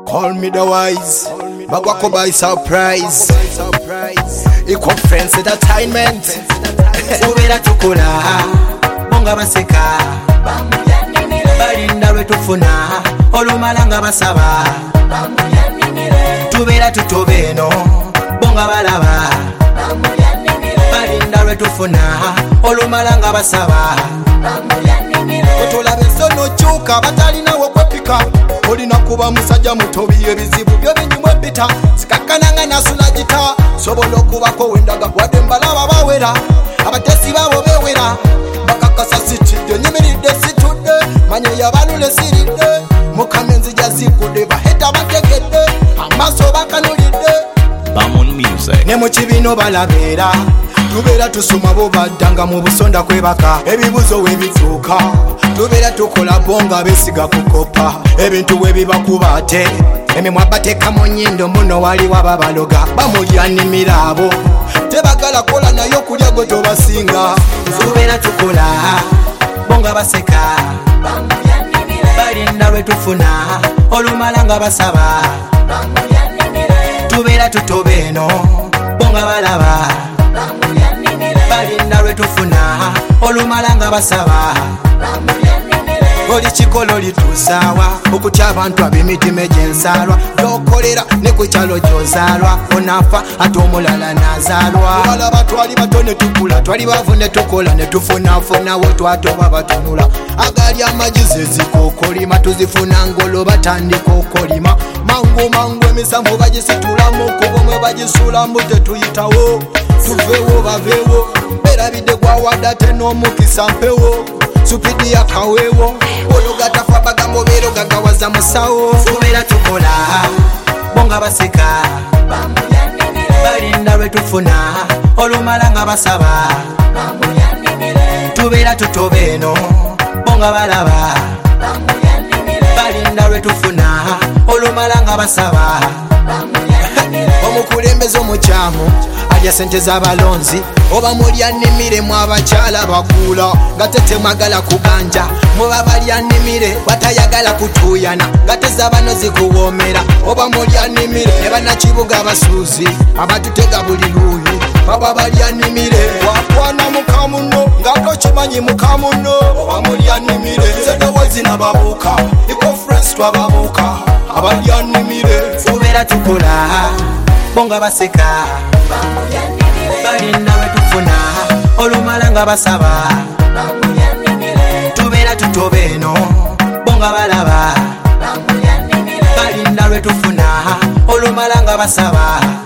Call me the wise, bagwako by surprise. Equal friends entertainment. Tubera tukola, bonga baseka, balinda lwetufuna, olumalanga basaba. Tubera tutobeno, bonga balaba, balinda lwetufuna, olumalanga basaba. Otolabe sono chuka batalina wokwepika. Olina kuba musajja mutobi ebizibu byo binyumwe bita. Sikakananga nasula gita. Sobola okubako wendaga wadde mbalaba bawera. Abatesi babo bewera. Bakakasa sitidde nyimiridde situdde. Manye yabalule siridde. Mukamenzi jazikude baheta bategedde. Amaso bakanulidde. Bamon Music. Ne mu kibino balabeera. Tubera tusoma bo baddanga mu busonda kwebaka. Ebibuzo webituuka. Tubera tukola bonga besiga kukopa. Ebintu webibakuba ate emimwa bateeka mu nnyindo muno wali wababaloga. Bamulyanimira abo tebagala kola nayo kulya gwe tobasinga. Tubera tukola bonga baseka, balinda lwetufuna, olumalanga basaba. Tubera tutobeno, bonga balaba, balinda lwetufuna, olumalanga basaba. Oli chikolo litusaawa okutya abantu ab'emitima egy'ensalwa gy'okolera ne ku kyalo gy'ozaalwa onafa ate omulala n'azaalwa. Balaba twali bato ne tukula, twali bavu ne tukola ne tufunafunawo twatoba batunula. Agali amagizi ezikookolima tuzifuna ngolo batandika okolima. Mangu emisambu bagisitulamu kubo mwe bagisulamu tetuyitawo. Tuveewo baveewo berabidde gwawadde ate n'omukisa mpewo. Supidi ya kawewo oluga tafa bagambo bero gagawaza musawo. Tubera tukola bonga baseka, balinda lwetufuna, olumalanga basaba. Tubera tutobeno, bonga balaba, balinda lwetufuna, olumalanga basaba. Omukulembeze omukyamu alya sente z'abalonzi oba mulyanimire mu abakyala bakuula nga tetemwagala kuganja. Muba balyanimire batayagala kutuuyana nga tezabano zikuwoomera. Oba mulyanimire ne bannakibuga abasuuzi abatutega buli luuyi baba balyanimire. Wakwana mukamuno nga tokimanyi mukamuno. Oba mulyanimire zedowezi nababuuka ikoferensi twababuuka abalyanimire. Tubera tukola bonga baseka, balinda lwetufuna, olumalanga basaba. Tubera tutobeno, bonga balaba, balinda lwetufuna, olumalanga basaba.